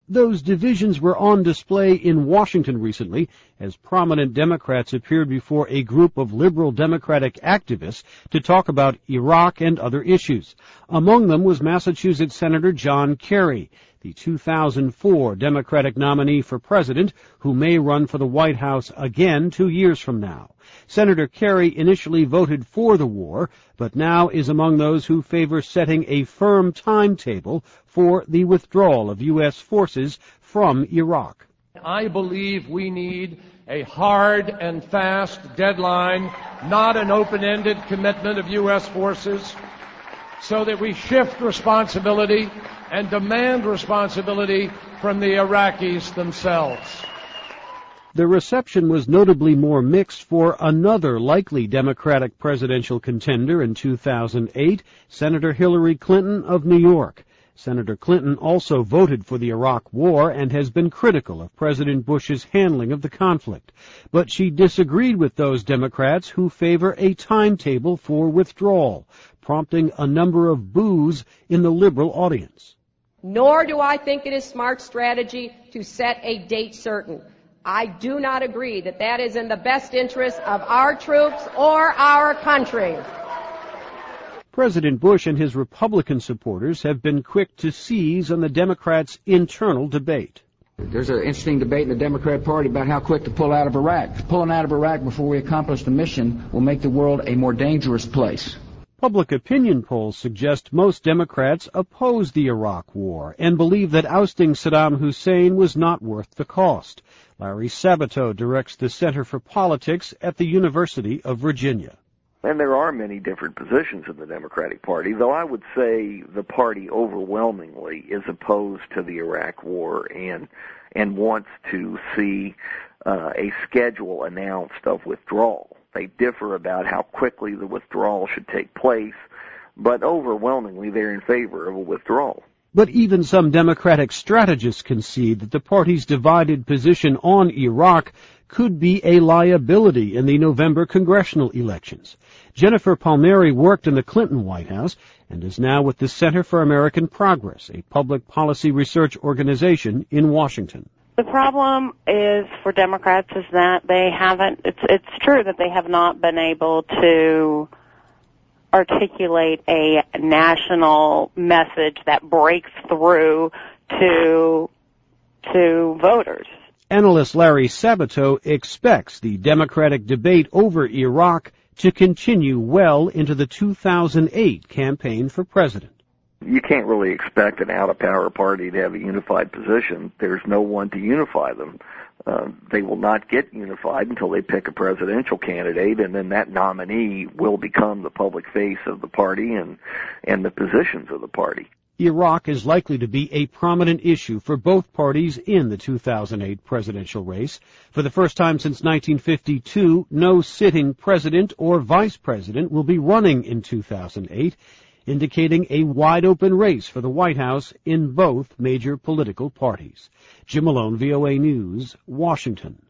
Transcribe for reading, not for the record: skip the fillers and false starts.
Those divisions were on display in Washington recently as prominent Democrats appeared before a group of liberal Democratic activists to talk about Iraq and other issues. Among them was Massachusetts Senator John Kerry, the 2004 Democratic nominee for president who may run for the White House again 2 years from now. Senator Kerry initially voted for the war, but now is among those who favor setting a firm timetable for the withdrawal of U.S. forces from Iraq. I believe we need a hard and fast deadline, not an open-ended commitment of U.S. forces, so that we shift responsibility and demand responsibility from the Iraqis themselves. The reception was notably more mixed for another likely Democratic presidential contender in 2008, Senator Hillary Clinton of New York. Senator Clinton also voted for the Iraq War and has been critical of President Bush's handling of the conflict. But she disagreed with those Democrats who favor a timetable for withdrawal, prompting a number of boos in the liberal audience. Nor do I think it is smart strategy to set a date certain. I do not agree that that is in the best interest of our troops or our country. President Bush and his Republican supporters have been quick to seize on the Democrats' internal debate. There's an interesting debate in the Democrat Party about how quick to pull out of Iraq. Pulling out of Iraq before we accomplish the mission will make the world a more dangerous place. Public opinion polls suggest most Democrats oppose the Iraq War and believe that ousting Saddam Hussein was not worth the cost. Larry Sabato directs the Center for Politics at the University of Virginia. And there are many different positions in the Democratic Party, though I would say the party overwhelmingly is opposed to the Iraq War and wants to see a schedule announced of withdrawal. They differ about how quickly the withdrawal should take place, but overwhelmingly they're in favor of a withdrawal. But even some Democratic strategists concede that the party's divided position on Iraq could be a liability in the November congressional elections. Jennifer Palmieri worked in the Clinton White House and is now with the Center for American Progress, a public policy research organization in Washington. The problem is for Democrats is that they haven't, it's true that they have not been able to articulate a national message that breaks through to voters. Analyst Larry Sabato expects the Democratic debate over Iraq to continue well into the 2008 campaign for president. You can't really expect an out-of-power party to have a unified position. There's no one to unify them. They will not get unified until they pick a presidential candidate, and then that nominee will become the public face of the party and the positions of the party. Iraq is likely to be a prominent issue for both parties in the 2008 presidential race. For the first time since 1952, no sitting president or vice president will be running in 2008, indicating a wide-open race for the White House in both major political parties. Jim Malone, VOA News, Washington.